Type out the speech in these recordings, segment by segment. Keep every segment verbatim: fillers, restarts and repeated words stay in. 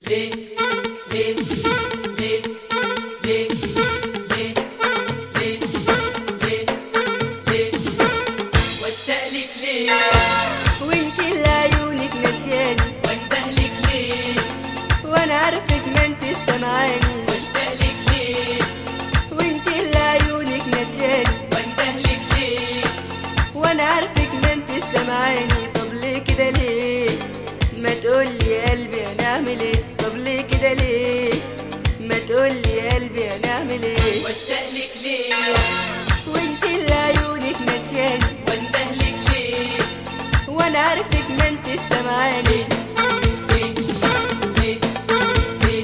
ليه ليه ليه ليه ليه ليه ليه ليه واشتاق لك ليه وانت اللي عيونك نسياني وانده لك ليه وانا عارفك ما انت سامعاني واشتاق لك ليه وانت اللي عيونك نسياني وانده لك ليه وانا عارفك ما انت سامعاني. طب ليه كده ليه؟ ما تقولي يا قلبي هنعمل ايه؟ طب ليه كده ليه؟ ما تقولي يا قلبي هنعمل ايه؟ واشتاق لك ليه وانت اللي عيونك نسياني وانده لك ليه وانا عارفك ما انت سامعاني. ليه ليه ليه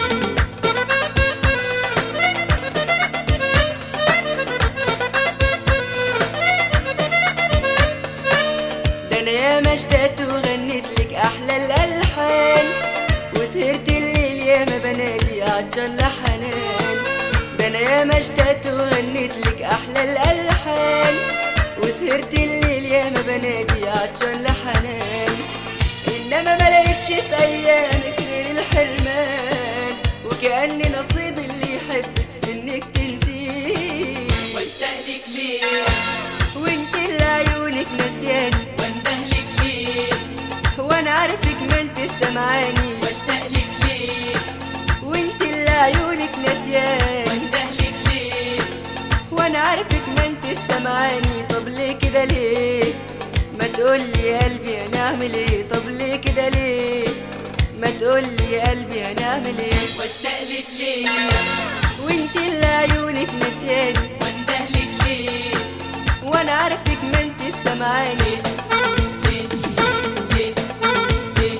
ده انا ياما اشتقت وغنيت لك احلى الالحان وسهرت الليل ياما بنادي عطشان لحنان. ده انا ياما اشتقت وغنيت لك احلى الالحان وسهرت الليل ياما بنادي عطشان لحنان. انما ما لقيتش في ايامك غير الحرمان وكأن نصيب اللي يحبك انك تنسيه. واشتاق لك ليه وانت اللي عيونك نسياني وانده لك ليه وانا عارفك ما انت سامعاني. واشتاق لك ليه وانت اللي عيونك نسياني وانده لك ليه وانا عارفك ما انت سامعاني. طب ليه كده ليه؟ ما تقولي يا قلبي هنعمل ايه؟ طب ليه كده ليه؟ ما تقولي يا قلبي هنعمل ايه؟ واشتاق لك ليه وانت اللي عيونك نسياني وانده لك ليه وانا عارفك ما انت سامعاني. ليه ليه ليه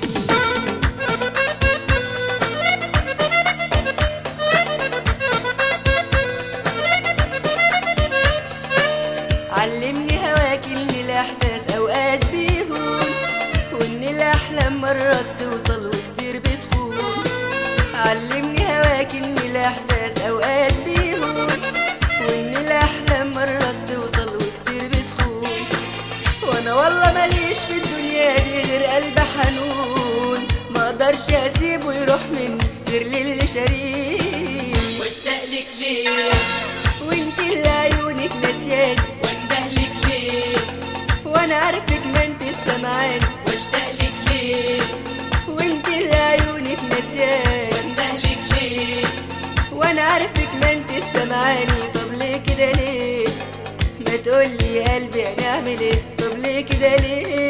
علمني هواكي ان الاحساس اوقات بيهون وان الاحلام مرات توصل وكتير بتخون. علمني هواكي ان الاحساس اوقات بيهون وان الاحلام مرات توصل وكتير بتخون. وانا والله ماليش في الدنيا دي غير قلب حنون ما اقدرش اسيبه يروح مني غير للي شريك. واشتاق لك ليه وانت اللي عيونك نسياني وانده لك ليه وانا عارفك ما انت سامعاني. واشتاق لك ليه وانت اللي عيونك نسياني وانده لك ليه وانا عارفك ما انت سامعاني. طب ليه كده ليه؟ ما تقولي يا قلبي هنعمل ايه؟ طب ليه كده ليه؟